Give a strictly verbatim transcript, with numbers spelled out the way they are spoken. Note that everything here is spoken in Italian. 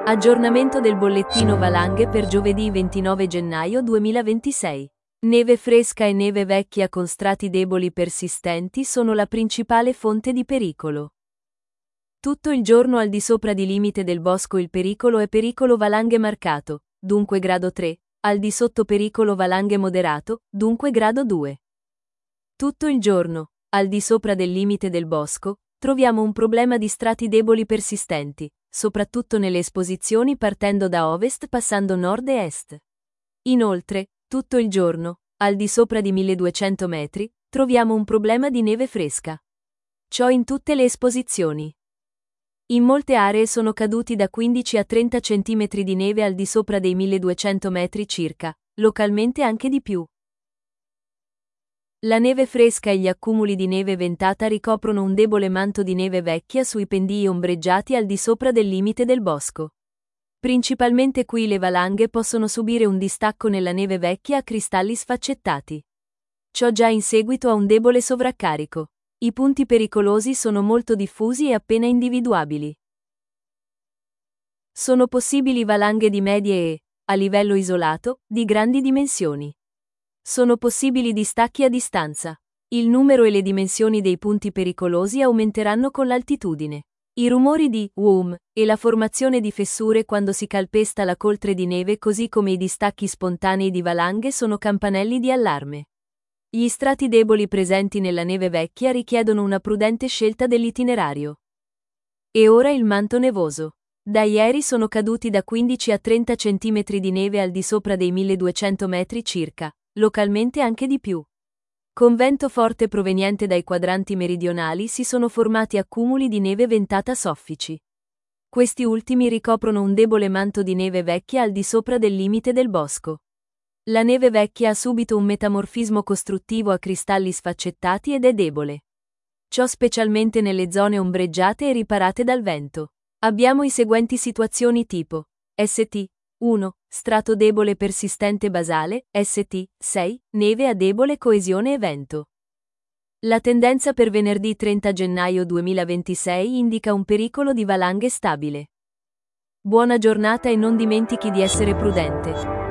Aggiornamento del bollettino valanghe per giovedì ventinove gennaio duemilaventisei. Neve fresca e neve vecchia con strati deboli persistenti sono la principale fonte di pericolo. Tutto il giorno al di sopra di limite del bosco il pericolo è pericolo valanghe marcato, dunque grado tre, al di sotto pericolo valanghe moderato, dunque grado due. Tutto il giorno, al di sopra del limite del bosco, troviamo un problema di strati deboli persistenti, soprattutto nelle esposizioni partendo da ovest passando nord e est. Inoltre, tutto il giorno, al di sopra di milleduecento metri, troviamo un problema di neve fresca. Ciò in tutte le esposizioni. In molte aree sono caduti da quindici a trenta centimetri di neve al di sopra dei milleduecento metri circa, localmente anche di più. La neve fresca e gli accumuli di neve ventata ricoprono un debole manto di neve vecchia sui pendii ombreggiati al di sopra del limite del bosco. Principalmente qui le valanghe possono subire un distacco nella neve vecchia a cristalli sfaccettati. Ciò già in seguito a un debole sovraccarico. I punti pericolosi sono molto diffusi e appena individuabili. Sono possibili valanghe di medie e, a livello isolato, di grandi dimensioni. Sono possibili distacchi a distanza. Il numero e le dimensioni dei punti pericolosi aumenteranno con l'altitudine. I rumori di "whom" e la formazione di fessure quando si calpesta la coltre di neve così come i distacchi spontanei di valanghe sono campanelli di allarme. Gli strati deboli presenti nella neve vecchia richiedono una prudente scelta dell'itinerario. E ora il manto nevoso. Da ieri sono caduti da quindici a trenta centimetri di neve al di sopra dei milleduecento metri circa, localmente anche di più. Con vento forte proveniente dai quadranti meridionali si sono formati accumuli di neve ventata soffici. Questi ultimi ricoprono un debole manto di neve vecchia al di sopra del limite del bosco. La neve vecchia ha subito un metamorfismo costruttivo a cristalli sfaccettati ed è debole. Ciò specialmente nelle zone ombreggiate e riparate dal vento. Abbiamo i seguenti situazioni tipo S T uno. Strato debole persistente basale, S T sei. Neve a debole coesione e vento. La tendenza per venerdì trenta gennaio duemilaventisei indica un pericolo di valanghe stabile. Buona giornata e non dimentichi di essere prudente.